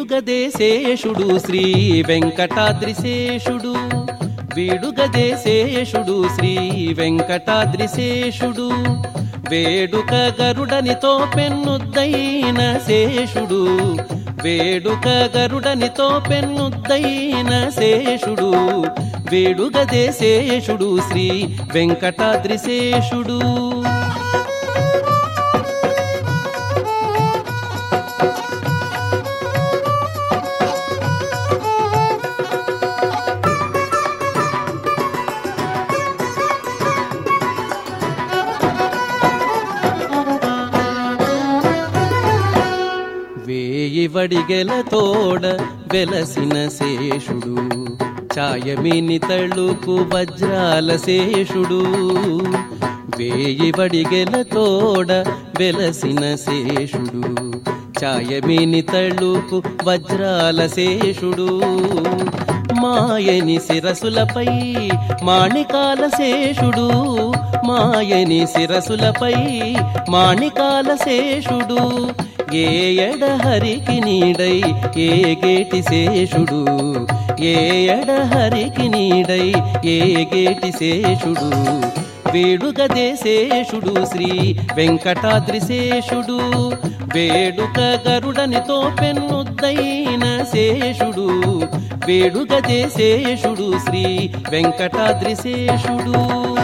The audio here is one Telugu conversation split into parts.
వీడుగదేశేషుడు శ్రీ వెంకటాద్రిశేషుడు, వీడుగదేశేషుడు శ్రీ వెంకటాద్రిశేషుడు, వేడుక గరుడనితో పెన్నుద్దైన శేషుడు, వేడుక గరుడనితో పెన్నుద్దైన శేషుడు, వేడుగదేశేషుడు శ్రీ వెంకటాద్రిశేషుడు. వడిగెలతోడ వెలసిన శేషుడు, ఛాయమిని తళుకు వజ్రాల శేషుడు, వేయి వడిగెలతోడ వెలసిన శేషుడు, ఛాయమిని తళుకు వజ్రాల శేషుడు, మాయని శిరసులపై మాణికాల శేషుడు, మాయని శిరసులపై మాణికాల శేషుడు, ఏ ఎడహరికి నీడై ఏ గేటి శేషుడు, ఏ ఎడహరికి నీడై ఏ గేటి శేషుడు, వేడుగదేశేషుడు శ్రీ వెంకటాద్రిశేషుడు, వేడుక గరుడనితో పెన్నుద్దైన శేషుడు, వేడుగదేశేషుడు శ్రీ వెంకటాద్రిశేషుడు.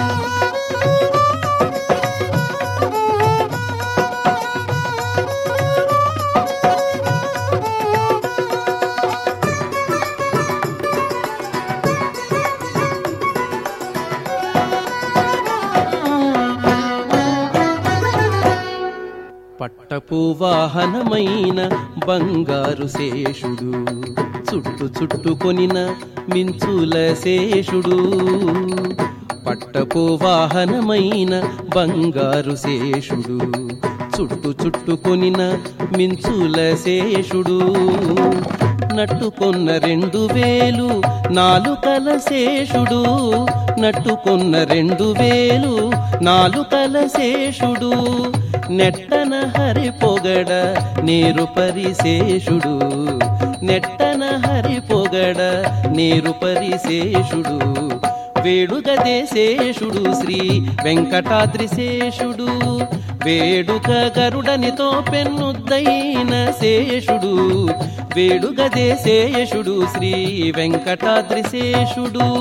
పట్టపు వాహనమైన బంగారు శేషుడు, చుట్టు చుట్టుకొనిన మించుల శేషుడు, పట్టపు వాహనమైన బంగారు శేషుడు, చుట్టు చుట్టుకొనిన మించుల శేషుడు, నట్టుకొన్న 2000 నాలుకల శేషుడు, నట్టుకొన్న 2000 నాలుకల శేషుడు, నెట్టన హరి పొగడ నీరు పరిశేషుడు, నెట్టన హరి పొగడ నీరు పరిశేషుడు, వేడుగదేశేషుడు శ్రీ వెంకటాద్రిశేషుడు, వేడుక గరుడనితో పెన్నుద్దైన శేషుడు, వేడుగదేశేషుడు శ్రీ వెంకటాద్రిశేషుడు.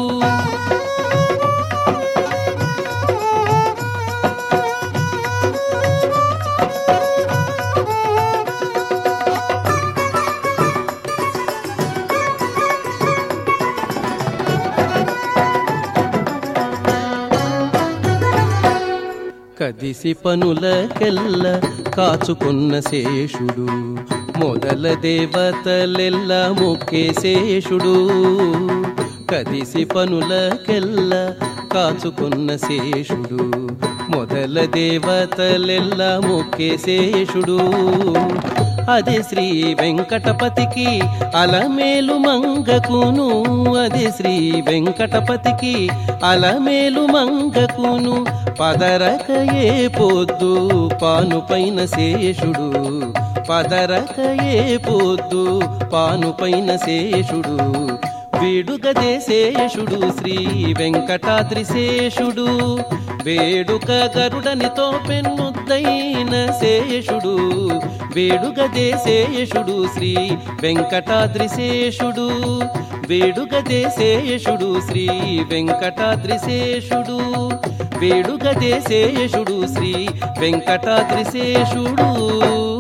కదిసి పనులకెల్ల కాచుకున్న శేషుడు, మొదల దేవతలెల్ల మొక్కే శేషుడు, కదిసి పనులకెల్ల కాచుకున్న శేషుడు, మొదల దేవతలెల్ల మొక్కే శేషుడు, అది శ్రీ వెంకటపతికి అలమేలు మంగకును, అది శ్రీ వెంకటపతికి అలమేలు మంగకును, పదరకయే పొద్దు పానుపైన శేషుడు, పదరకయే పొద్దు పానుపైన శేషుడు, వేడుగదేశేషుడు శ్రీ వెంకటాద్రిశేషుడు, వేడుక గరుడనితో పెన్నుద్దైన శేషుడు, వేడుగదేశేషుడు శ్రీ వెంకటాద్రిశేషుడు, వేడుగదేశేషుడు శ్రీ వెంకటాద్రిశేషుడు, వేడుగదేశేషుడు శ్రీ వెంకటాద్రిశేషుడు.